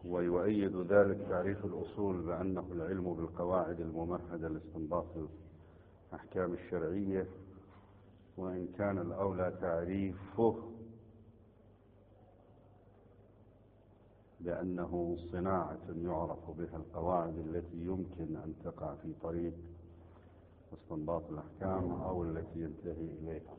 ويؤيد ذلك تعريف الأصول بأنه العلم بالقواعد الممهدة لاستنباط الأحكام الشرعية، وإن كان الأولى تعريفه بأنه صناعة يعرف بها القواعد التي يمكن أن تقع في طريق استنباط الأحكام أو التي ينتهي إليها.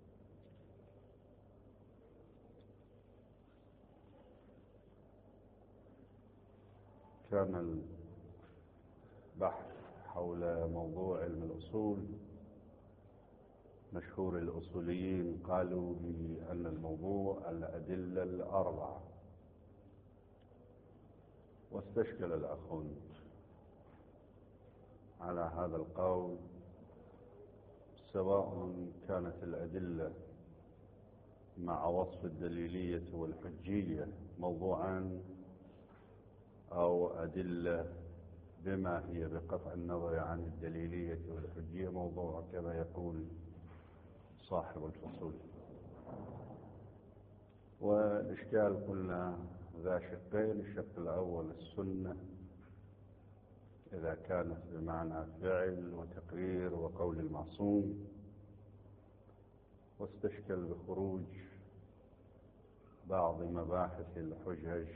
كان البحث حول موضوع علم الأصول مشهور الأصوليين قالوا بأن الموضوع الأدلة الأربعة، واستشكل الأخوند على هذا القول، سواء كانت الأدلة مع وصف الدليلية والحجية موضوعا أو أدلة بما هي بقطع النظر عن الدليلية والحجية موضوع، كما يقول صاحب الفصول. والإشكال قلنا ذا شقين: الشق الأول السنة إذا كانت بمعنى فعل وتقرير وقول المعصوم، واستشكل بخروج بعض مباحث الحجج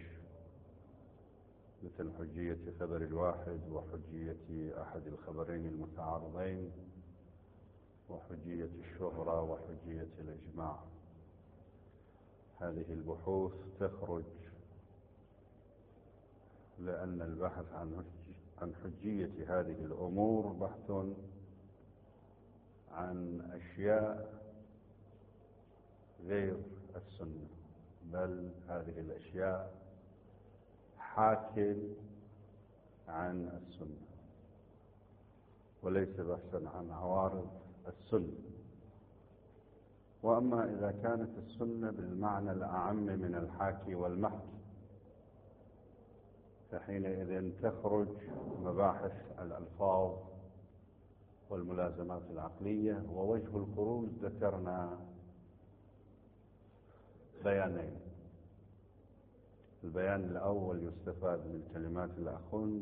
مثل حجية خبر الواحد وحجية أحد الخبرين المتعارضين وحجية الشهرة وحجية الإجماع. هذه البحوث تخرج لأن البحث عن حجية هذه الأمور بحث عن أشياء غير السنة، بل هذه الأشياء حاكٍ عن السنة وليس بحثا عن عوارض السنة. وأما إذا كانت السنة بالمعنى الأعم من الحاكي والمحكي، فحينئذ تخرج مباحث الألفاظ والملازمات العقلية. ووجه الخروج ذكرنا بيانين: البيان الأول يستفاد من كلمات الأخوند،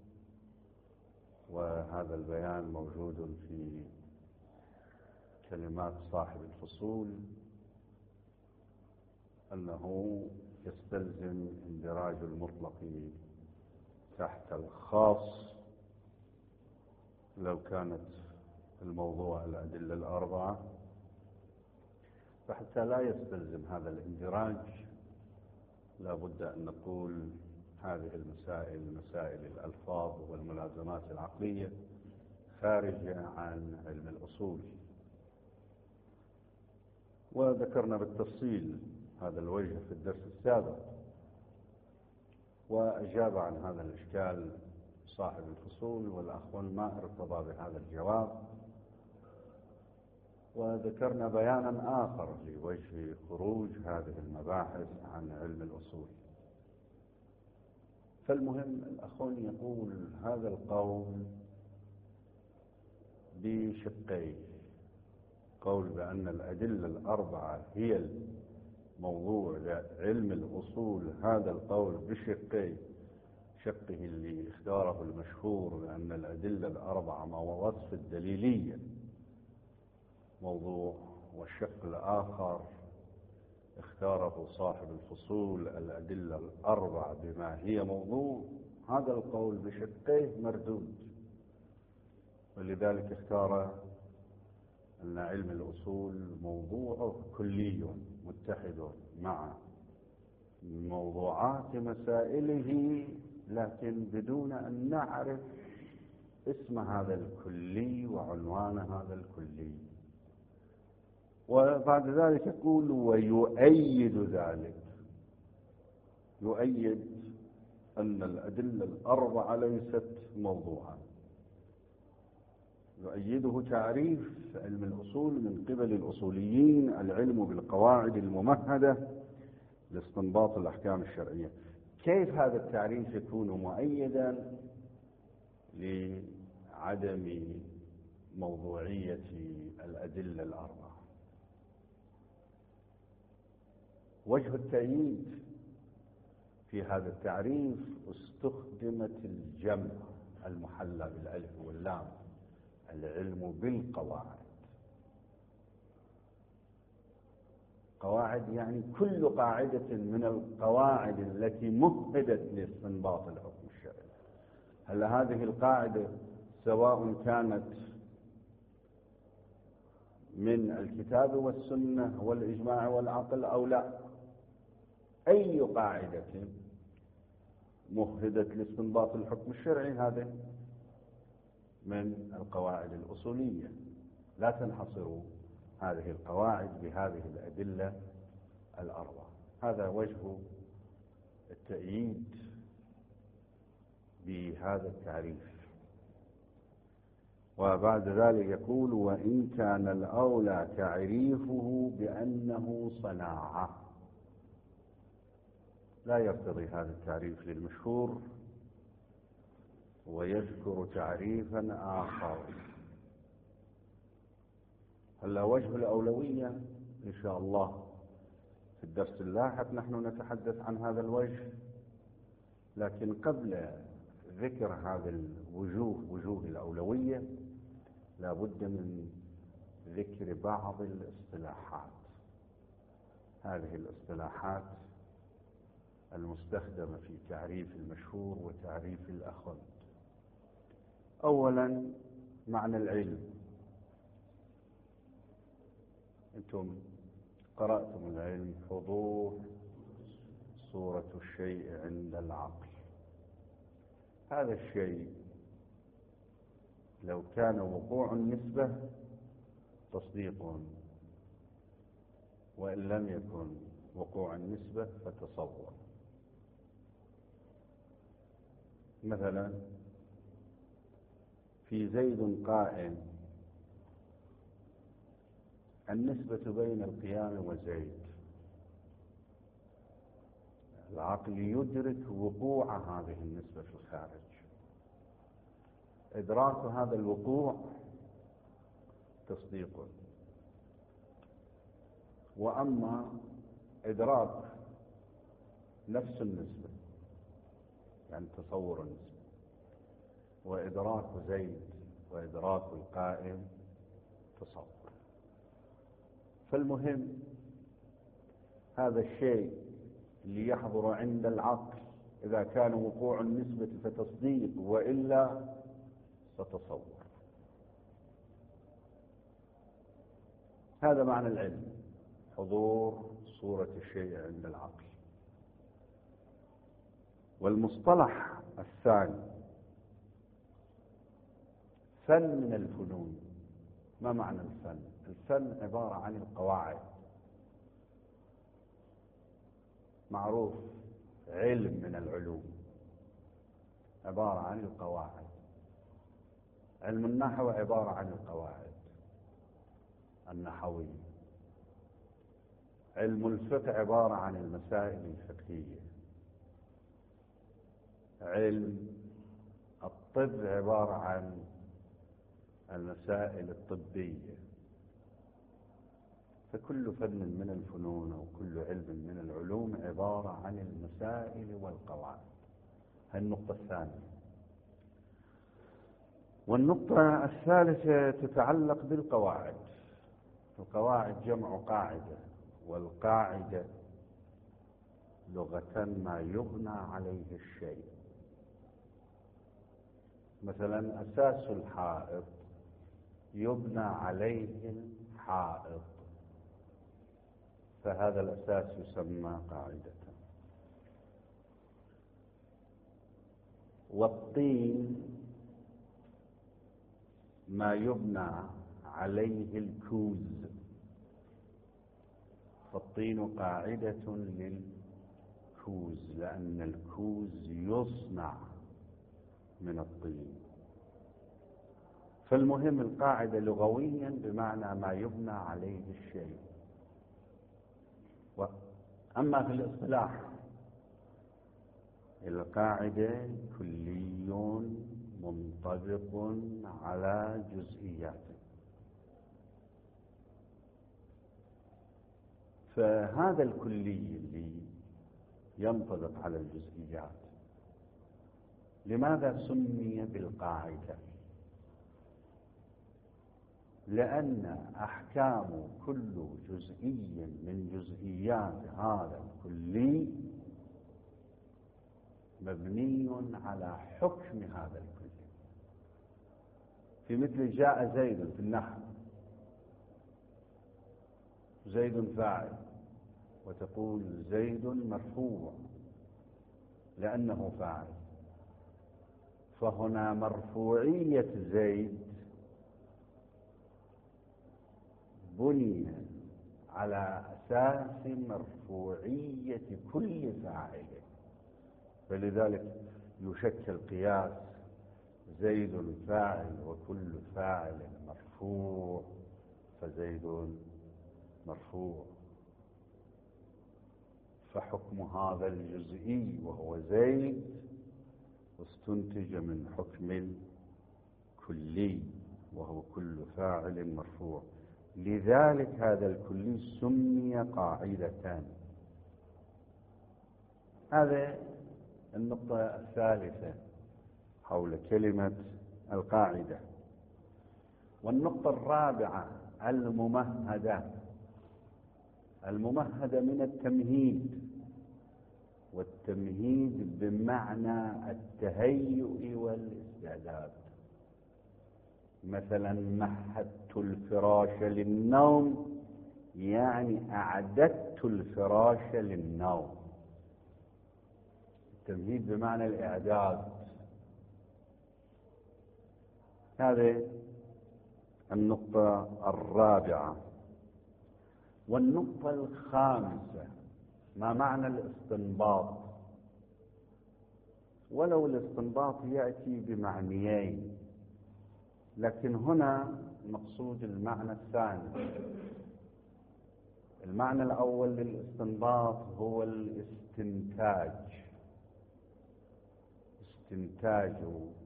وهذا البيان موجود في كلمات صاحب الفصول، أنه يستلزم اندراج المطلق تحت الخاص لو كانت الموضوع الأدلة الأربعة، فحتى لا يستلزم هذا الاندراج لا بد أن نقول هذه المسائل مسائل الألفاظ والملازمات العقلية خارجة عن علم الأصول. وذكرنا بالتفصيل هذا الوجه في الدرس السابق، وأجاب عن هذا الإشكال صاحب الفصول، والأخوان ما ارتضى بهذا الجواب. وذكرنا بيانا آخر لوجه خروج هذه المباحث عن علم الأصول. فالمهم الأخوان يقول هذا القول بشقين: قول بأن الأدلة الأربعة هي الموضوع لعلم الأصول، هذا القول بشقين: شقه اللي اختاره المشهور بأن الأدلة الأربعة مع وصف الدليلية موضوع، والشق الآخر اختاره صاحب الفصول الأدلة الأربعة بما هي موضوع. هذا القول بشقيه مردود، ولذلك اختار أن علم الأصول موضوعه كلي متحد مع موضوعات مسائله، لكن بدون أن نعرف اسم هذا الكلي وعنوان هذا الكلي. وبعد ذلك يقول ويؤيد ذلك، يؤيد أن الأدلة الأربعة ليست موضوعا، يؤيده تعريف علم الأصول من قبل الأصوليين: العلم بالقواعد الممهدة لاستنباط الأحكام الشرعية. كيف هذا التعريف يكون مؤيدا لعدم موضوعية الأدلة الأربعة؟ وجه التأييد في هذا التعريف استخدمت الجمع المحلى بالألف واللام، العلم بالقواعد. قواعد يعني كل قاعدة من القواعد التي مهدت لاستنباط الحكم الشرعي. هل هذه القاعدة سواء كانت من الكتاب والسنة والإجماع والعقل أو لا، أي قاعدة مهدت لاستنباط الحكم الشرعي هذا من القواعد الأصولية. لا تنحصر هذه القواعد بهذه الأدلة الأربعة. هذا وجه التأييد بهذا التعريف. وبعد ذلك يقول: وإن كان الأولى تعريفه بأنه صناعة. لا يرتضي هذا التعريف للمشهور، ويذكر تعريفا آخر. هلا وجه الأولوية إن شاء الله في الدرس اللاحق نحن نتحدث عن هذا الوجه، لكن قبل ذكر هذا الوجوه، وجوه الأولوية، لا بد من ذكر بعض الاصطلاحات. هذه الاصطلاحات المستخدمة في تعريف المشهور وتعريف الأخذ. أولا معنى العلم. أنتم قرأتم العلم حضور صورة الشيء عند العقل. هذا الشيء لو كان وقوع النسبة تصديق، وإن لم يكن وقوع النسبة فتصور. مثلا في زيد قائم، النسبة بين القيام وزيد، العقل يدرك وقوع هذه النسبة في الخارج. إدراك هذا الوقوع تصديق. وأما إدراك نفس النسبة يعني تصور النسبة، وإدراك زيد وإدراك القائم تصور. فالمهم هذا الشيء اللي يحضر عند العقل إذا كان وقوع النسبة فتصديق، وإلا فتصور. هذا معنى العلم، حضور صورة الشيء عند العقل. والمصطلح الثاني فن من الفنون. ما معنى الفن؟ الفن عبارة عن القواعد. معروف علم من العلوم عبارة عن القواعد. علم النحو عبارة عن القواعد النحوية. علم الفقه عبارة عن المسائل الفقهية. علم الطب عبارة عن المسائل الطبية. فكل فن من الفنون أو كل علم من العلوم عبارة عن المسائل والقواعد. هذه النقطة الثانية. والنقطة الثالثة تتعلق بالقواعد. القواعد جمع قاعدة، والقاعدة لغة ما يبنى عليه الشيء. مثلا أساس الحائط يبنى عليه الحائط، فهذا الأساس يسمى قاعدة. والطين ما يبنى عليه الكوز، فالطين قاعدة للكوز لأن الكوز يصنع من الطين. فالمهم القاعدة لغويا بمعنى ما يبنى عليه الشيء. أما في الاصطلاح القاعدة كلي منطبق على جزئياته. فهذا الكلي اللي ينطبق على الجزئيات. لماذا سمي بالقاعدة؟ لأن أحكام كل جزئي من جزئيات هذا الكلي مبني على حكم هذا الكلي. في مثل جاء زيد في النحو، زيد فاعل، وتقول زيد مرفوع لأنه فاعل، فهنا مرفوعية زيد بني على أساس مرفوعية كل فاعل، فلذلك يشكل قياس زيد فاعل وكل فاعل مرفوع، فزيد مرفوع. فحكم هذا الجزئي وهو زيد استنتج من حكم الكلي وهو كل فاعل مرفوع. لذلك هذا الكلي سمي قاعدة. هذه النقطة الثالثة حول كلمة القاعدة. والنقطة الرابعة الممهدة من التمهيد، والتمهيد بمعنى التهيؤ والاستعداد. مثلا مهدت الفراش للنوم، يعني أعددت الفراش للنوم. التمهيد بمعنى الإعداد. هذه النقطة الرابعة. والنقطة الخامسة ما معنى الاستنباط؟ ولو الاستنباط يأتي بمعنيين، لكن هنا مقصود المعنى الثاني. المعنى الأول للاستنباط هو الاستنتاج، استنتاج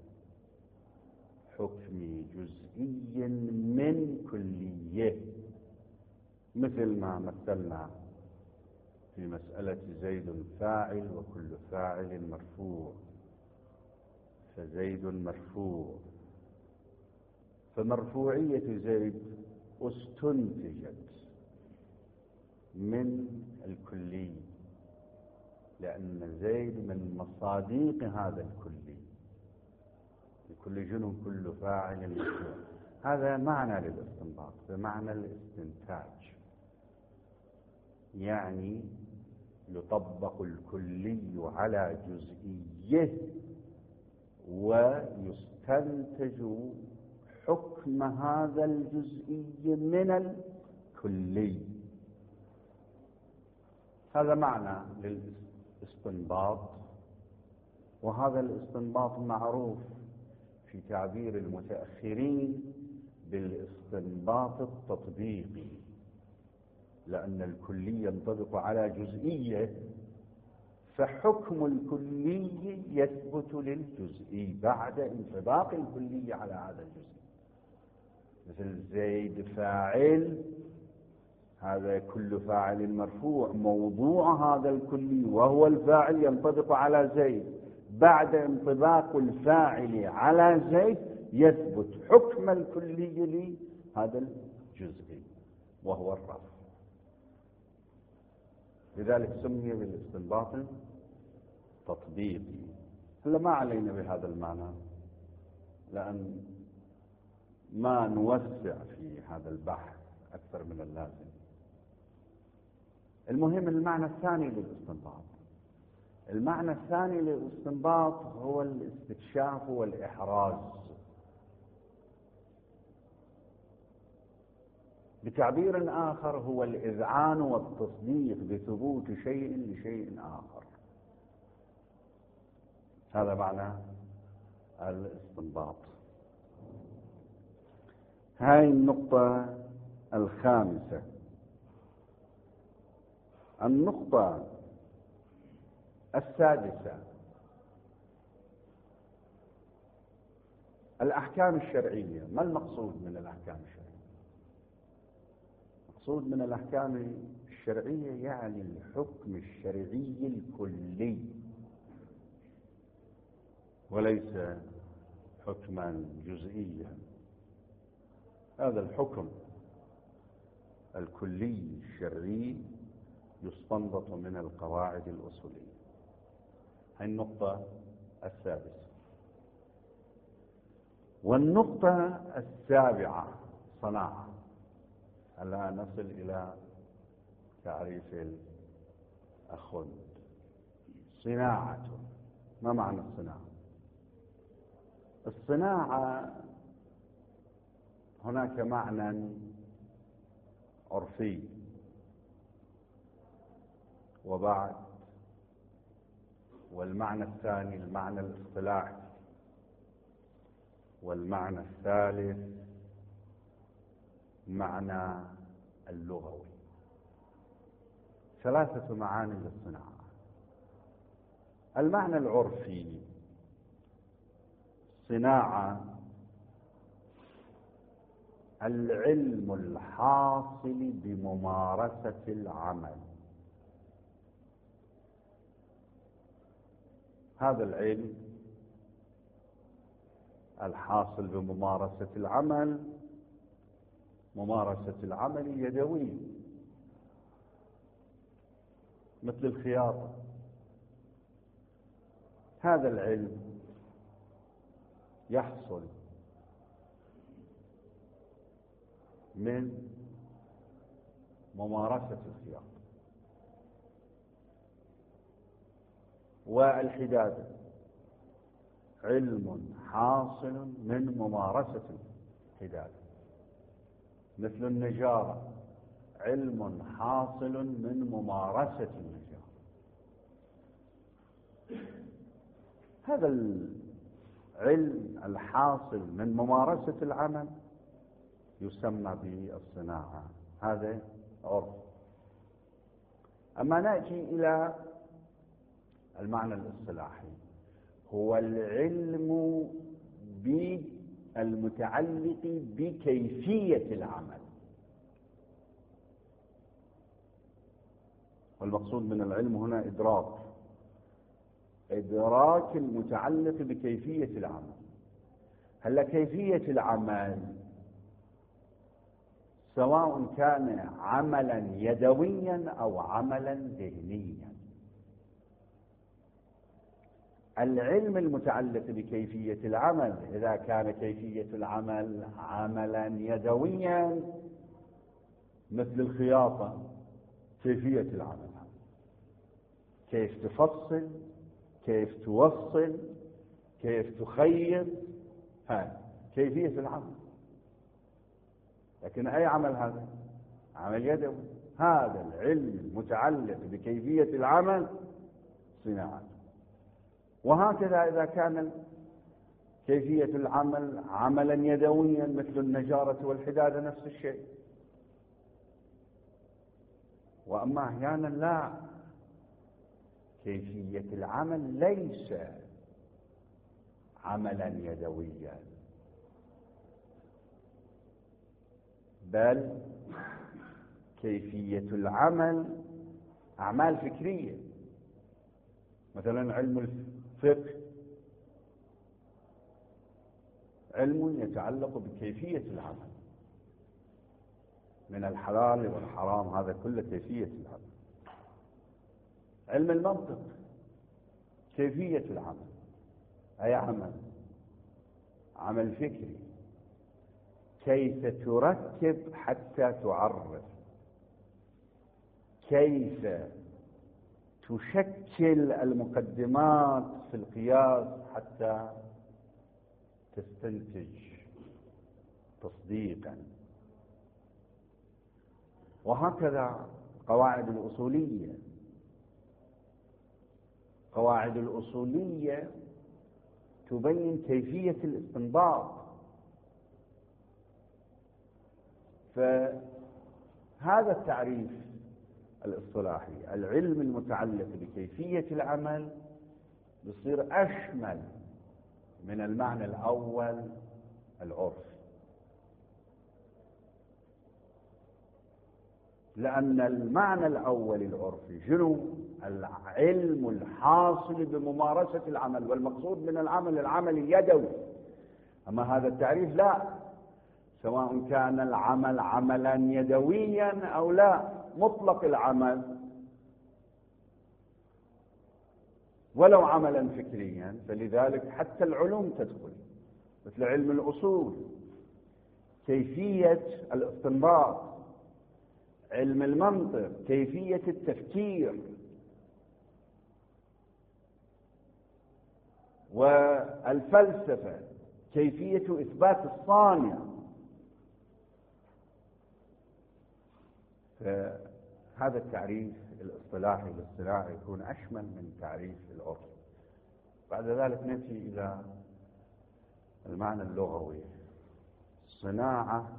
حكم جزئي من كلية، مثل ما مثلنا في مسألة زيد فاعل وكل فاعل مرفوع، فزيد مرفوع. فمرفوعية زيد استنتجت من الكلي، لأن زيد من مصاديق هذا الكلي، لكل جنون كل فاعل مرفوع. هذا معنى للاستنباط بمعنى الاستنتاج، يعني يطبق الكلي على جزئيه ويستنتج حكم هذا الجزئي من الكلي. هذا معنى للاستنباط. وهذا الاستنباط معروف في تعبير المتأخرين بالاستنباط التطبيقي، لأن الكلي ينطبق على جزئية، فحكم الكلي يثبت للجزئي بعد انطباق الكلي على هذا الجزئي. مثل زيد فاعل، هذا كل فاعل مرفوع، موضوع هذا الكلي وهو الفاعل ينطبق على زيد، بعد انطباق الفاعل على زيد يثبت حكم الكلي لهذا الجزئي وهو الرفع. لذلك سمي بالاستنباط التطبيقي. هلا ما علينا بهذا المعنى، لأن ما نوسع في هذا البحث أكثر من اللازم. المهم المعنى الثاني للاستنباط. المعنى الثاني للاستنباط هو الاستكشاف والإحراز. بتعبير آخر هو الإذعان والتصديق بثبوت شيء لشيء آخر. هذا معنى الاستنباط. هاي النقطة الخامسة. النقطة السادسة: الأحكام الشرعية. ما المقصود من الأحكام الشرعية؟ المقصود من الأحكام الشرعية يعني الحكم الشرعي الكلي، وليس حكما جزئيا. هذا الحكم الكلي الشرعي يستنبط من القواعد الأصولية. هذه النقطة السادسة. والنقطة السابعة صناعة. الآن نصل إلى تعريف الأخوند. صناعة، ما معنى الصناعة؟ الصناعة هناك معنى عرفي، وبعد والمعنى الثاني المعنى الاصطلاحي، والمعنى الثالث معنى اللغوي. ثلاثة معاني للصناعة. المعنى العرفي: صناعة العلم الحاصل بممارسة العمل. هذا العلم الحاصل بممارسة العمل، ممارسة العمل يدوي، مثل الخياطة. هذا العلم يحصل من ممارسة الخياطة. والحدادة علم حاصل من ممارسة الحدادة، مثل النجارة علم حاصل من ممارسة النجارة. هذا العلم الحاصل من ممارسة العمل يسمى بالصناعة. هذا عرف. أما نأتي إلى المعنى الاصطلاحي، هو العلم المتعلق بكيفية العمل. والمقصود من العلم هنا إدراك المتعلق بكيفية العمل. هل كيفية العمل سواء كان عملا يدويا أو عملا ذهنيا. العلم المتعلق بكيفية العمل إذا كان كيفية العمل عملا يدويا مثل الخياطة، كيفية العمل، كيف تفصل، كيف توصل، كيف تخيط، هذا كيفية العمل. لكن أي عمل هذا؟ عمل يدوي. هذا العلم المتعلق بكيفية العمل صناعة. وهكذا إذا كان كيفية العمل عملا يدويا مثل النجارة والحدادة نفس الشيء. وأما أحيانا لا، كيفية العمل ليس عملا يدويا، بل كيفية العمل أعمال فكرية. مثلا علم الفقه علم يتعلق بكيفية العمل، من الحلال والحرام، هذا كله كيفية العمل. علم المنطق كيفية العمل، أي عمل فكري، كيف تركب حتى تعرف، كيف تشكل المقدمات في القياس حتى تستنتج تصديقا. وهكذا قواعد الأصولية تبين كيفية الاستنباط. فهذا التعريف الاصطلاحي، العلم المتعلق بكيفية العمل، يصير أشمل من المعنى الأول العرف. لأن المعنى الأول العرفي شنو؟ العلم الحاصل بممارسة العمل، والمقصود من العمل اليدوي. أما هذا التعريف لا، سواء كان العمل عملا يدويا أو لا، مطلق العمل ولو عملا فكريا. فلذلك حتى العلوم تدخل، مثل علم الأصول، كيفية الاستنباط، علم المنطق، كيفية التفكير، والفلسفة، كيفية إثبات الصانع. فهذا التعريف الاصطلاحي يكون أشمل من تعريف العرف. بعد ذلك نأتي إلى المعنى اللغوي. الصناعة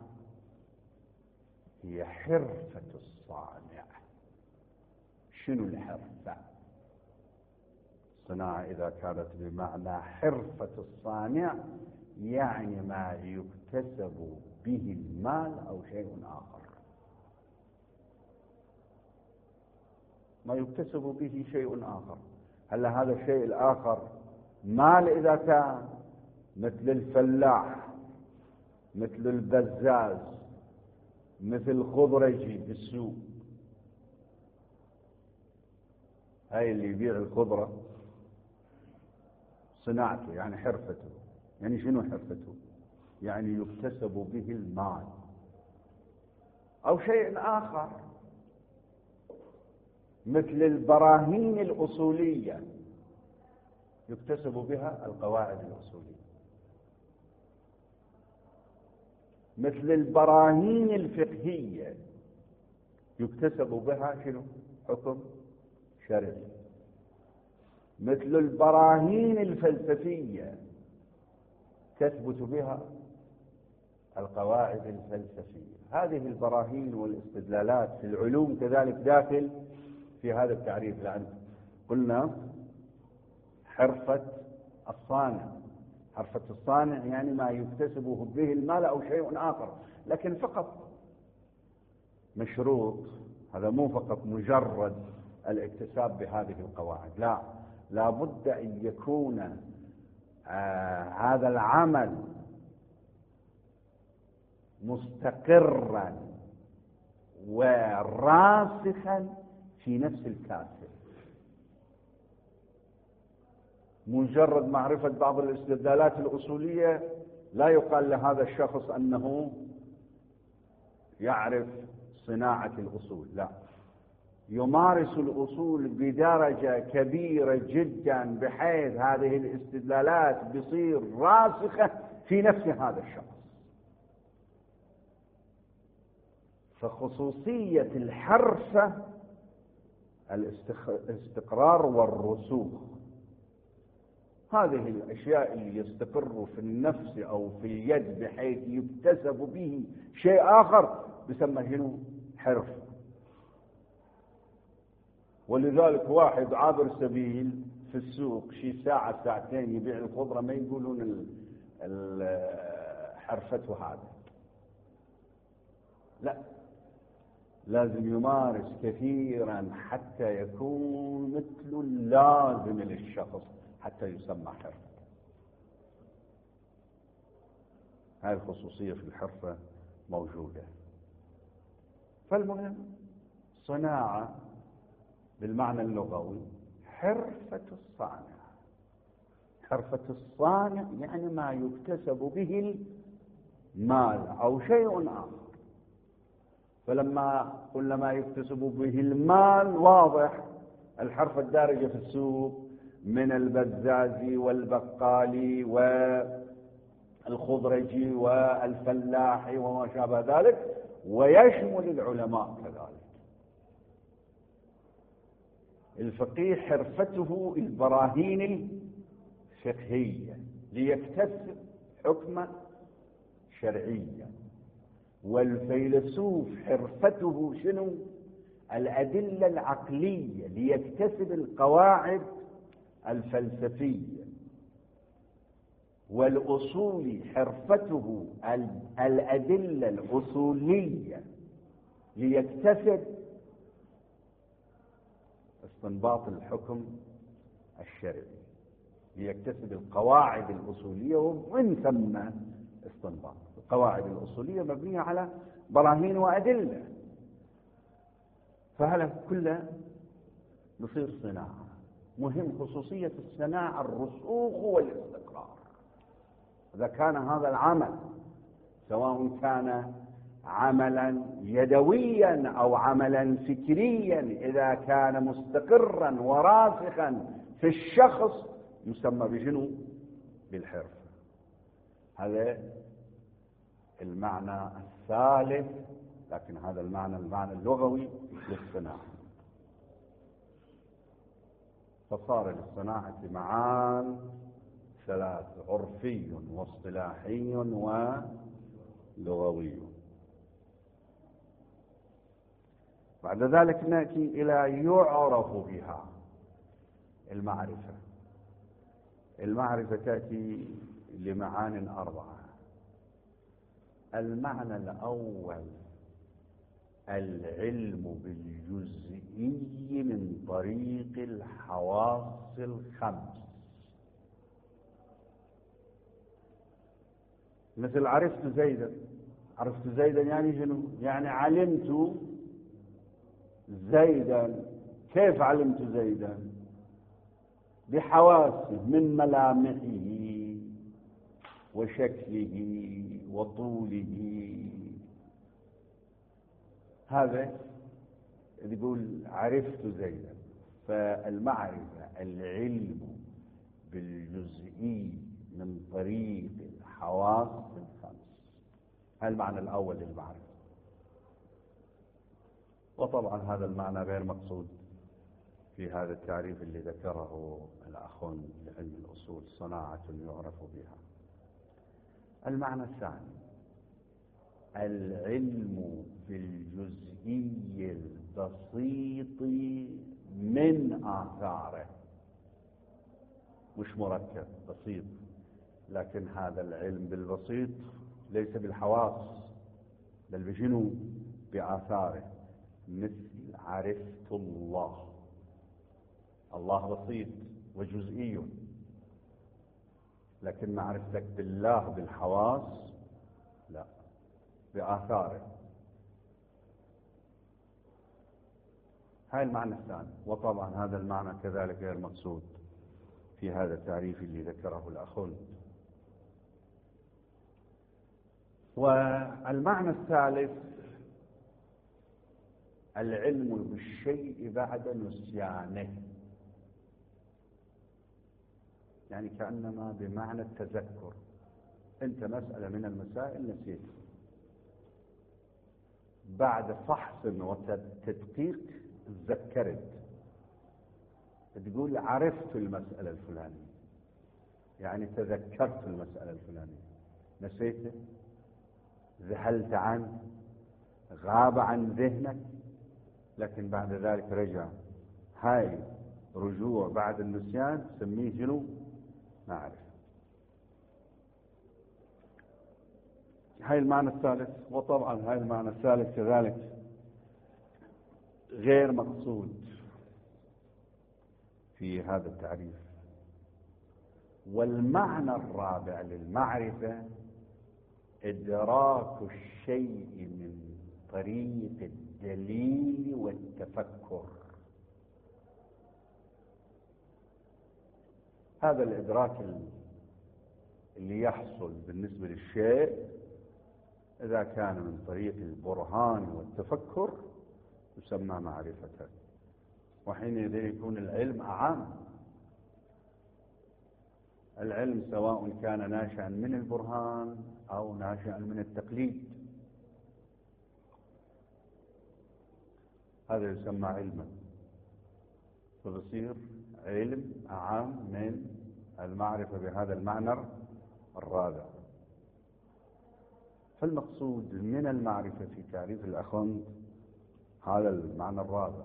هي حرفة الصانع. شنو الحرفة؟ الصناعة إذا كانت بمعنى حرفة الصانع يعني ما يكتسب به المال أو شيء آخر، ما يكتسب به شيء آخر. هل هذا الشيء الآخر مال إذا كان مثل الفلاح، مثل البزاز، مثل الخضرجي بالسوق، هاي اللي يبيع الخضرة صناعته، يعني حرفته. يعني شنو حرفته؟ يعني يكتسب به المال. أو شيء آخر مثل البراهين الأصولية، يكتسب بها القواعد الأصولية. مثل البراهين الفقهية يكتسب بها شنو؟ حكم شرعي. مثل البراهين الفلسفية تثبت بها القواعد الفلسفية. هذه البراهين والاستدلالات في العلوم كذلك داخل في هذا التعريف، لأن قلنا حرفة الصانع. حرفة الصانع يعني ما يكتسبه به المال أو شيء آخر، لكن فقط مشروط، هذا مو فقط مجرد الاكتساب بهذه القواعد، لا بد أن يكون هذا العمل مستقرا وراسخا في نفس الكاسب. مجرد معرفة بعض الاستدلالات الأصولية لا يقال لهذا الشخص أنه يعرف صناعة الأصول، لا، يمارس الأصول بدرجة كبيرة جدا بحيث هذه الاستدلالات بصير راسخة في نفس هذا الشخص. فخصوصية الحرفة الاستقرار والرسوخ. هذه الأشياء اللي يستقر في النفس أو في اليد بحيث يكتسب به شيء آخر بسمى شنو؟ حرفة. ولذلك واحد عابر سبيل في السوق شي ساعة ساعتين يبيع الخضرة ما يقولون حرفته هذا، لا، لازم يمارس كثيرا حتى يكون مثل اللازم للشخص حتى يسمى حرفة. هذه الخصوصية في الحرفة موجودة. فالمهم صناعة بالمعنى اللغوي حرفة الصانع. حرفة الصانع يعني ما يكتسب به المال أو شيء آخر. فلما قلنا ما يكتسب به المال، واضح الحرفة الدارجة في السوق من البزاز والبقال والخضرجي والفلاح وما شابه ذلك، ويشمل العلماء كذلك. الفقيه حرفته البراهين الفقهية ليكتسب حكما شرعيا، والفيلسوف حرفته شنو؟ الأدلة العقلية ليكتسب القواعد الفلسفية، والأصولي حرفته الأدلة الأصولية ليكتسب استنباط الحكم الشرعي، ليكتسب القواعد الأصولية، ومن ثم استنباط. القواعد الأصولية مبنية على براهين وأدلة، فهذا كله بصير صناعة. مهم خصوصية الصناعة الرسوخ والاستقرار. إذا كان هذا العمل سواء كان عملا يدويا أو عملا فكريا، إذا كان مستقرا وراسخا في الشخص يسمى بشنو؟ بالحرفة. هذا المعنى الثالث، لكن هذا المعنى اللغوي للصناعة. فصار للصناعة معان ثلاث: عرفي واصطلاحي ولغوي. بعد ذلك نأتي إلى يعرف بها المعرفة. المعرفة تأتي لمعان 4. المعنى الأول العلم بالجزئي من طريق الحواس الخمس. مثل عرفت زيدا. عرفت زيدا يعني شنو؟ يعني علمت زيدا. كيف علمت زيدا؟ بحواسه، من ملامحه وشكله وطوله. هذا يقول عرفت زيدا. فالمعرفة العلم بالجزئي من طريق الحواس الخمس. هذا المعنى الأول للمعرفة. وطبعا هذا المعنى غير مقصود في هذا التعريف اللي ذكره الأخ لعلم الأصول: صناعة يعرف بها. المعنى الثاني العلم بالجزئي البسيط من آثاره. مش مركب، بسيط، لكن هذا العلم بالبسيط ليس بالحواس بل بشنو؟ بآثاره. مثل عرفت الله. الله بسيط وجزئي، لكن معرفتك بالله بالحواس لا، بآثاره. هاي المعنى الثاني. وطبعا هذا المعنى كذلك غير مقصود في هذا التعريف اللي ذكره الأخ. والمعنى الثالث العلم بالشيء بعد نسيانه. يعني كأنما بمعنى التذكر. أنت مسألة من المسائل نسيتها، بعد فحص وتدقيق تذكرت، تقول عرفت المسألة الفلانية، يعني تذكرت المسألة الفلانية. نسيته، ذهلت عنه، غاب عن ذهنك، لكن بعد ذلك رجع. هاي رجوع بعد النسيان تسميه شنو؟ معرفة. هاي المعنى الثالث. وطبعا هاي المعنى الثالث كذلك غير مقصود في هذا التعريف. والمعنى الرابع للمعرفة إدراك الشيء من طريق الدليل والتفكر. هذا الإدراك اللي يحصل بالنسبة للشيء إذا كان من طريق البرهان والتفكر يسمى معرفة. وحينئذ يكون العلم أعم. العلم سواء كان ناشئا من البرهان أو ناشئا من التقليد، هذا يسمى علما، فبصير علم أعم من المعرفة بهذا المعنى الرابع. فالمقصود من المعرفة في تعريف الأخوند هذا المعنى الرابع: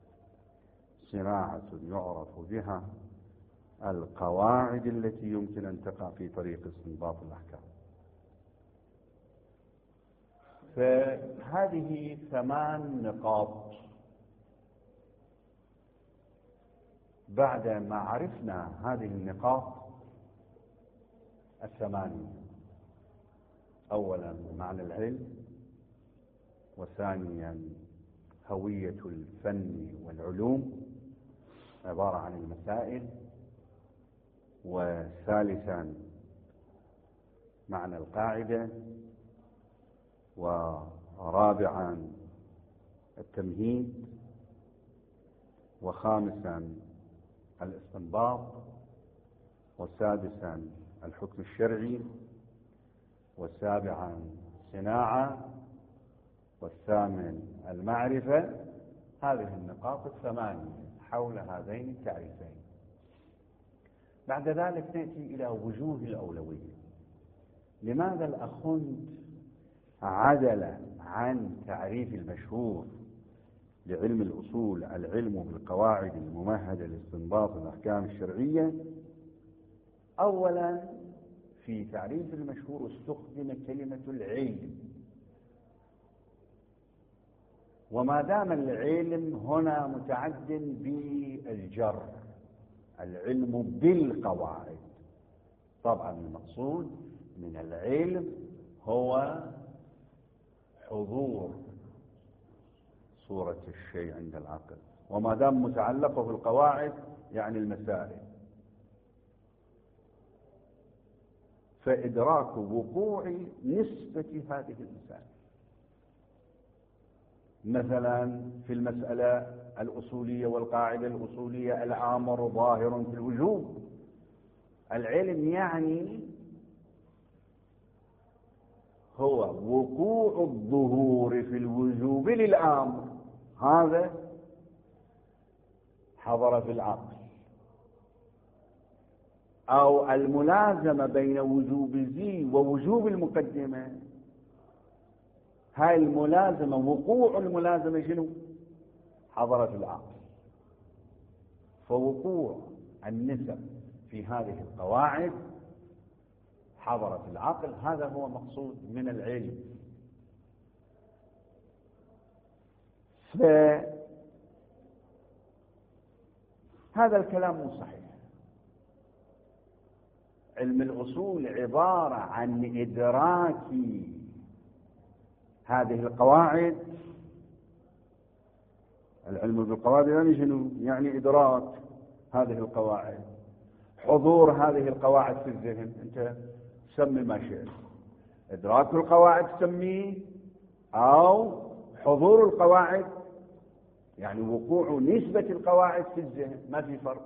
صناعة يعرف بها القواعد التي يمكن أن تقع في طريق استنباط الأحكام. فهذه 8 نقاط. بعد ما عرفنا هذه النقاط 8، أولا معنى العلم، وثانيا هوية الفن والعلوم عبارة عن المسائل، وثالثا معنى القاعدة، ورابعا التمهيد، وخامسا الاستنباط، وسادسا الحكم الشرعي، وسابعا صناعة، والثامن المعرفة. هذه النقاط 8 حول هذين التعريفين. بعد ذلك نأتي إلى وجوه الأولوية. لماذا الأخوند عدل عن تعريف المشهور لعلم الأصول العلم بالقواعد الممهدة لاستنباط الأحكام الشرعية؟ أولا في تعريف المشهور استخدم كلمة العلم، وما دام العلم هنا متعد بالجر، العلم بالقواعد، طبعا المقصود من العلم هو حضور صورة الشيء عند العقل، وما دام متعلقة بالقواعد يعني المسائل، فإدراك وقوع نسبة هذه المسائل. مثلا في المسألة الأصولية والقاعدة الأصولية الآمر ظاهر في الوجوب، العلم يعني هو وقوع الظهور في الوجوب للآمر، هذا حضر في العقل، أو الملازمة بين وجوب ذي ووجوب المقدمة، هاي الملازمة وقوع الملازمة شنو؟ حضر في العقل. فوقوع النسب في هذه القواعد حضر في العقل، هذا هو مقصود من العلم. هذا الكلام مو صحيح. علم الأصول عبارة عن إدراك هذه القواعد. العلم بالقواعد يعني شنو؟ يعني إدراك هذه القواعد، حضور هذه القواعد في الذهن. أنت سمي ما شئت، إدراك القواعد تسميه، أو حضور القواعد يعني وقوع نسبة القواعد في الذهن، ما في فرق.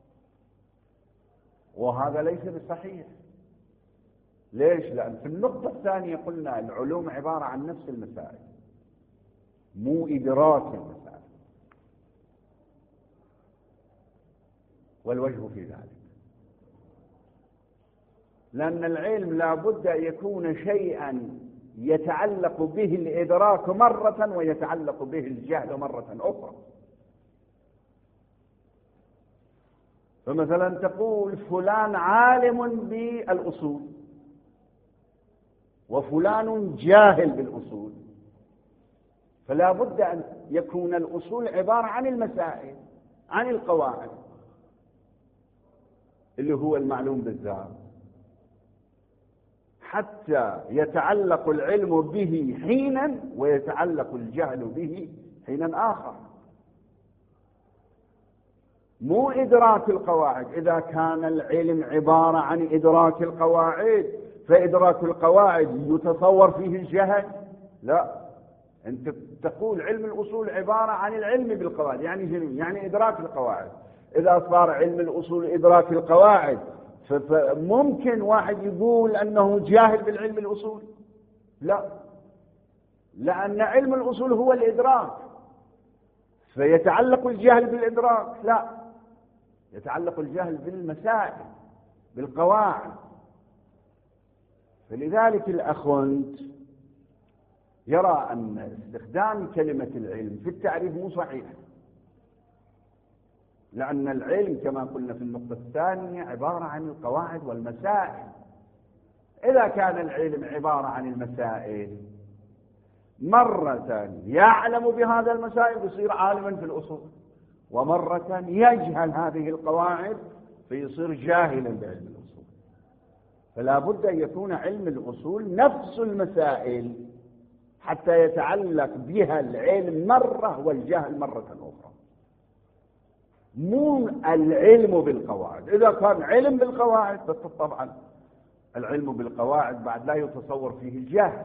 وهذا ليس بصحيح. ليش؟ لأن في النقطة الثانية قلنا العلوم عبارة عن نفس المسائل، مو إدراك المسائل. والوجه في ذلك لأن العلم لا بد أن يكون شيئا يتعلق به الإدراك مرة ويتعلق به الجهل مرة أخرى. فمثلا تقول فلان عالم بالأصول وفلان جاهل بالأصول، فلا بد أن يكون الأصول عبارة عن المسائل، عن القواعد اللي هو المعلوم بالذات، حتى يتعلق العلم به حينا ويتعلق الجهل به حينا آخر. مو إدراك القواعد. إذا كان العلم عبارة عن إدراك القواعد فإدراك القواعد يتصور فيه الجهل؟ لا. أنت تقول علم الأصول عبارة عن العلم بالقواعد، يعني شنو؟ يعني إدراك القواعد. إذا صار علم الأصول إدراك القواعد فممكن واحد يقول أنه جاهل بالعلم الأصول؟ لا، لأن علم الأصول هو الإدراك، فيتعلق الجهل بالإدراك؟ لا، يتعلق الجهل بالمسائل، بالقواعد. فلذلك الأخوند يرى أن استخدام كلمة العلم في التعريف مو صحيح، لأن العلم كما قلنا في النقطة الثانية عبارة عن القواعد والمسائل. إذا كان العلم عبارة عن المسائل مرة يعلم بهذا المسائل يصير عالما في الأصول، ومرة يجهل هذه القواعد فيصير جاهلا بعلم الأصول. فلا بد أن يكون علم الأصول نفس المسائل حتى يتعلق بها العلم مرة والجهل مرة أخرى، مو العلم بالقواعد. إذا كان علم بالقواعد بس طبعا العلم بالقواعد بعد لا يتصور فيه الجهل.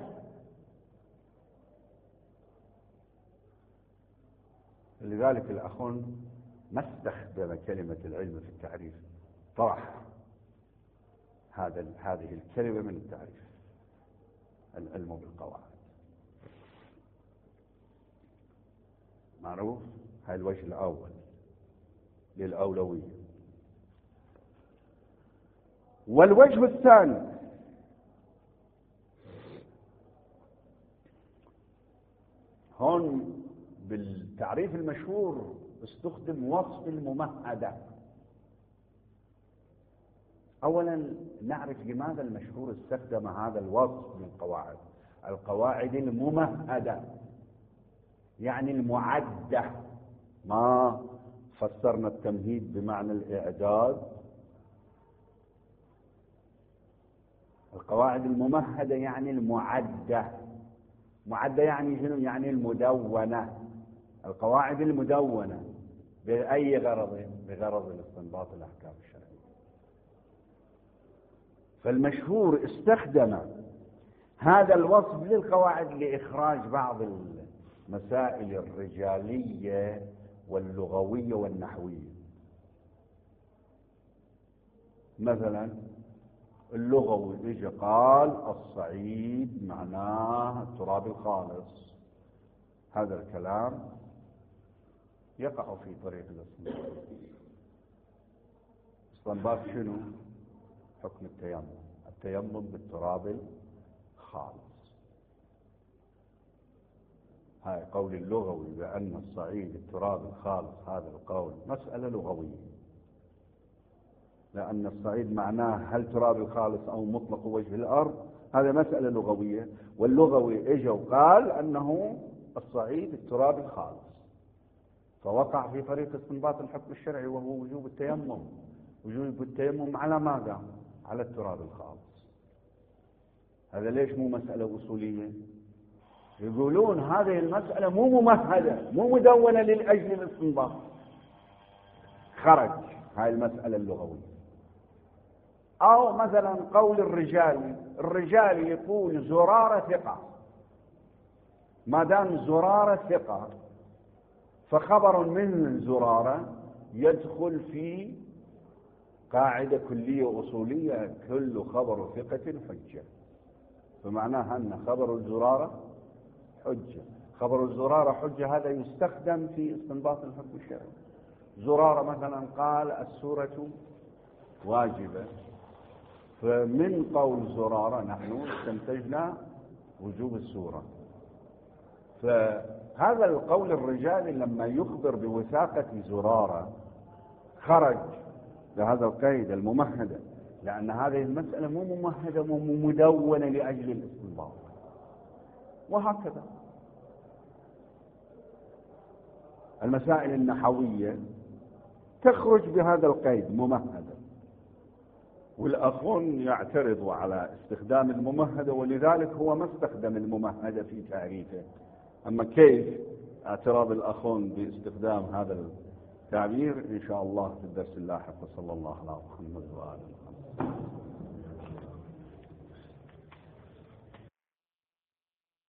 لذلك الأخون ما استخدم كلمة العلم في التعريف، طرح هذه الكلمة من التعريف، العلم بالقواعد. معروف؟ هذا الوجه الأول للأولوية. والوجه الثاني هون بالتعريف المشهور استخدم وصف الممهدة. أولا نعرف لماذا المشهور استخدم هذا الوصف للقواعد. القواعد الممهدة يعني المعدة، ما فسرنا التمهيد بمعنى الإعداد. القواعد الممهدة يعني المعدة. معدة يعني شنو؟ يعني المدونة. القواعد المدونة بأي غرض؟ بغرض الاستنباط الأحكام الشرعية. فالمشهور استخدم هذا الوصف للقواعد لإخراج بعض المسائل الرجالية واللغوية والنحوية. مثلا اللغوي يجي قال الصعيد معناه التراب الخالص، هذا الكلام يقع في طريق الاستنباط. استنباط شنو؟ حكم التيمم، التيمم بالتراب الخالص. هاي قول اللغوي بأن الصعيد التراب الخالص، هذا القول مسألة لغوية، لأن الصعيد معناه هل تراب الخالص أو مطلق وجه الأرض، هذا مسألة لغوية. واللغوي اجى وقال أنه الصعيد التراب الخالص، فوقع في طريق استنباط الحكم الشرعي وهو وجوب التيمم. وجوب التيمم على ماذا؟ على التراب الخالص. هذا ليش مو مسألة أصولية؟ يقولون هذه المسألة مو ممهدة، مو مدونة للأجل الاستنباط، خرج هاي المسألة اللغوية. أو مثلا قول الرجال يقول زرارة ثقة، ما دام زرارة ثقة فخبر من زرارة يدخل في قاعدة كلية أصولية: كل خبر ثقة حجة. فمعناها أن خبر الزرارة حجة. خبر الزرارة حجة، هذا يستخدم في استنباط الحكم الشرعي. زرارة مثلا قال السورة واجبة، فمن قول زرارة نحن استنتجنا وجوب السورة. فهذا القول الرجالي لما يخبر بوثاقة زرارة خرج بهذا القيد الممهدة، لأن هذه المسألة مو ممهدة، مو مدونة لأجل الاستنباط. وهكذا المسائل النحوية تخرج بهذا القيد ممهدة، والأخون يعترضوا على استخدام الممهدة، ولذلك هو ما استخدم الممهدة في تعريفه. أما كيف اعتراض الأخون باستخدام هذا التعبير إن شاء الله في الدرس اللاحق. وصلى الله على محمد وآله وسلم.